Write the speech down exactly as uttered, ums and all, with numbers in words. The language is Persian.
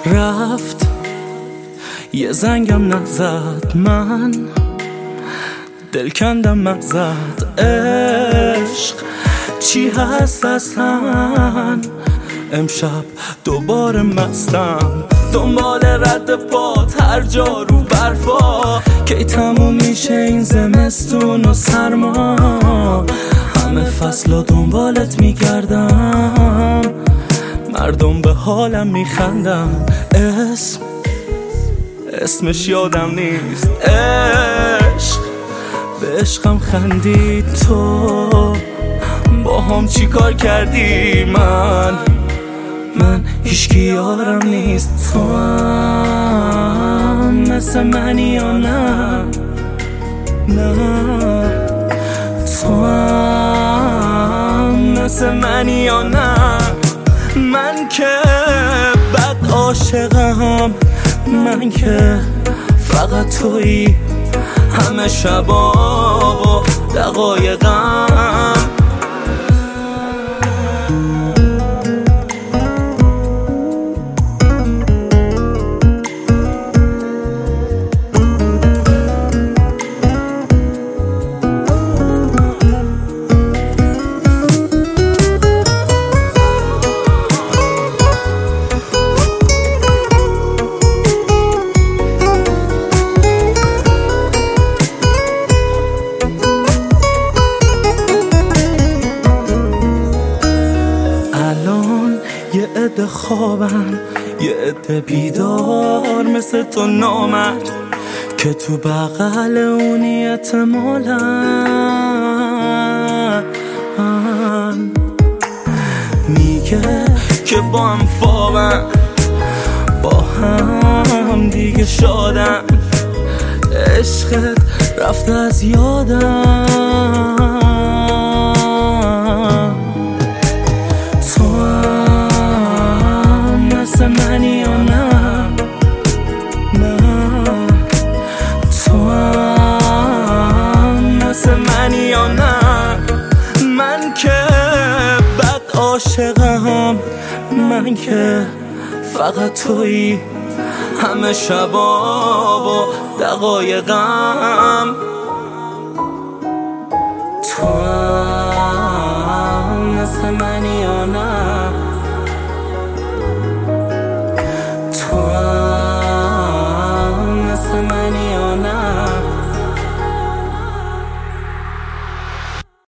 رفت یه زنگم نزد، من دل کندم مغزت. عشق چی هست اصلا؟ امشب دوباره مستم، دنبال رد پات هر جا رو برفا. کی تموم میشه این زمستون و سرما؟ همه فصلا دنبالت میگردم، مردم به حالم میخندم. اسم اسمش یادم نیست. عشق به عشقم خندید. تو با هم چی کار کردی؟ من من هیچکی یارم نیست. تو هم مثل منی یا نه؟ نه تو هم مثل منی یا نه؟ من که بد عاشقم، من که فقط تویی همه شبا و دقایقم. یه عده خوابن، یه عده بیدار مثل تو نامرد که تو بغل اونی احتمالن. میگه که با هم خوابن، با هم دیگه شادن. عشقت رفته از یادم. مثل منی یا نه؟ نه تو هم مثل منی یا نه؟ من که بد عاشقم، من که فقط تویی همه شبا و دقایقم.